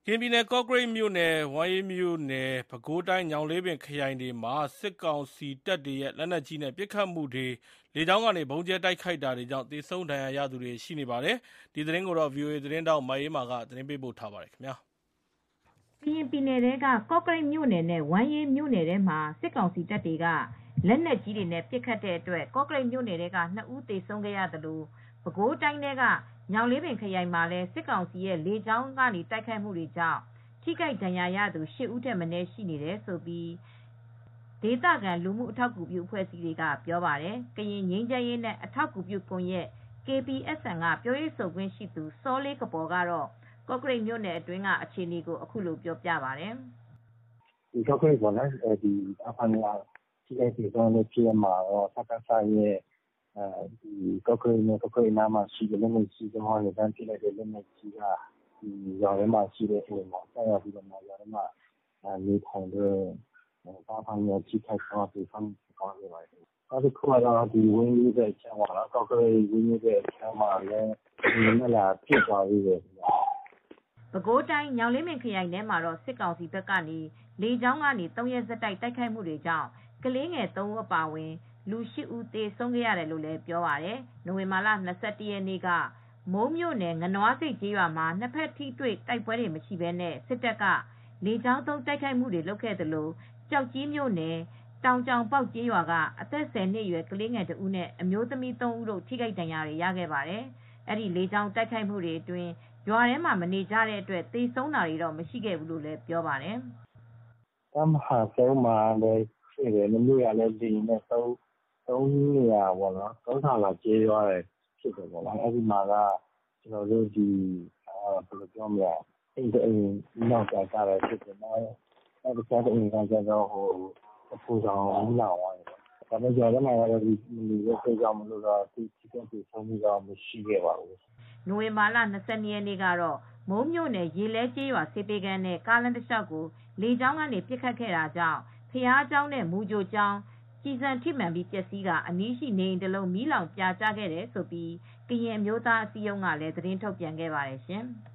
ကရင်ပြည်နယ်ကော့ကရိတ်မြို့နယ်ဝမ်းရေးမြို့နယ်ပဲခူးတိုင်းညောင်လေးပင်ခရိုင်တွေမှာစစ်ကောင်စီတပ်တွေရဲ့လက်နက်ကြီးနဲ့ပစ်ခတ်မှုတွေလေကြောင်းကနေဗုံးကျဲတိုက်ခိုက်တာတွေကြောင့်သေဆုံးဒဏ်ရာရသူတွေရှိနေပါတယ်။ဒီသတင်းကိုဗွီအိုအေသတင်းထောက်မအေးမာကသတင်းပေးပို့ထားပါတယ်။ကရင်ပြည်နယ်ထဲကကော့ကရိတ်မြို့နယ်နဲ့ဝမ်းရေးမြို့နယ်ထဲမှာစစ်ကောင်စီတပ်တွေကလက်နက်ကြီးတွေနဲ့ပစ်ခတ်တဲ့အတွက်ကော့ကရိတ်မြို့နယ်ထဲက2ဦးသေဆုံးခဲ့ရသလိုပဲခူးတိုင်းထဲကညောင်လေးပင်ခရိုင်မှာလည်းစစ်ကောင်စီရဲ့လေကြောင်းကနေတိုက်ခိုက်မှုတွေကြောင့်ထိခိုက်ဒဏ်ရာရသူ8ဦးထက်မနည်းရှိနေတယ်လို့ဒေသခံလူမှုအထောက်အကူပြုအဖွဲ့အစည်းတွေကပြောပါတယ်။ကရင်ငြိမ်းချမ်းရေးနဲ့အထောက်အကူပြုကွန်ရက် KPSN ကပြောရေးဆိုခွင့်ရှိသူစောလေးကပေါ်ကတော့ကော့ကရိတ်မြို့နယ်အတွင်းကအခြေအနေကိုအခုလိုပြောပြပါတယ်။ဒီကော့ကရိတ်ပေါ့နော်ဒီအဖန်ကထိခိုက်ဒေသနဲ့ပြည်မှာတော့စကားဆိုင်ရဲ့ကော့ကရိတ်နဲ့ကော့ကရိတ်နားမှာရှိတဲ့လက်နက်ကြီးသမားတွေတန်းပြလိုက်တဲ့လက်နက်ကြီးကရွာထဲမှာရှိတဲ့အိမ်မှာဆက်ရောက်ပြီးတော့ရွာထဲမှာနေထိုင်တဲ့ဘာသာရေးကြီးခိုက်သွားပြီးဆုံးသွားခဲ့ပါတယ်။နောက်တစ်ခုကတော့ဒီဝင်းကြီးတဲ့အချမ်းပါတော့ကော့ကရိတ်ဝင်းကြီးတဲ့အချမ်းမှာလည်းဒီနေ့လာပြစ်သွားပြီးတယ်။ပဲခူးတိုင်းညောင်လေးပင်ခရိုင်ထဲမှာတော့စစ်ကောင်စီဘက်ကနေလေကြောင်းကနေ3ရက်ဆက်တိုက်တိုက်ခိုက်မှုတွေကြောင့်ကလေးငယ်3ဦးအပါအဝင်လူ8ဦးသေဆုံးခဲ့ရတယ်လို့လည်းပြောပါတယ်။နိုဝင်ဘာလ21ရက်နေ့ကမုံမြို့နယ်ငနွားစိတ်ကျေးရွာမှာနှစ်ဖက်ထိတွေ့တိုက်ပွဲတွေမရှိဘဲနဲ့စစ်တပ်ကလေကြောင်းသုံးတိုက်ခိုက်မှုတွေလုပ်ခဲ့သလိုကြောက်ကြီးမြို့နယ်တောင်ကြောင်ပေါက်ကျေးရွာကအသက်10နှစ်အရွယ်ကလေးငယ်2ဦးနဲ့အမျိုးသမီး3ဦးတို့ထိခိုက်ဒဏ်ရာတွေရခဲ့ပါတယ်။အဲဒီလေကြောင်းတိုက်ခိုက်မှုတွေအတွင်းရွာထဲမှာမနေကြတဲ့အတွက်သေဆုံးတာတွေတော့မရှိခဲ့ဘူးလို့လည်းပြောပါတယ်။တမဟာဆုံးမှာလည်းဖြစ်တယ်မနေ့ကလည်းဒီနဲ့3နေရာပေါ့နော်3ခါလာကျေးရွာဖြစ်တယ်ပေါ့နော်အဲဒီမှာကကျွန်တော်တို့ဒီဘယ်လိုပြောမလဲအိမ်နောက်ကြတယ်ဖြစ်တယ်နော်အဲဒီကအိမ်ကကြတော့အပူဆောင်လာသွားတယ်ဒါပေမဲ့ကြော်တော့မှလည်းဒီလူတွေပြေးကြမလို့တော့ဒီကတည်းကဆုံးပြီးတော့မရှိခဲ့ပါဘူး။နိုဝင်ဘာလ22ရက်နေ့ကတော့မုံမြို့နယ်ရေလဲကျေးရွာဆေးပေးကမ်းနဲ့ကားလမ်းတစ်လျှောက်ကိုလေကြောင်းကနေပစ်ခတ်ခဲ့တာကြောင့်ဖျားเจ้าနဲ့မူကြိုเจ้าကြည်စံထိမှန်ပြီးပျက်စီးကအနီးရှိနေအိမ်တစ်လုံးမီးလောင်ပြာကျခဲ့တယ်လို့ကရင်အမျိုးသားအစည်းအရုံးကလည်းသတင်းထုတ်ပြန်ခဲ့ပါတယ်ရှင်။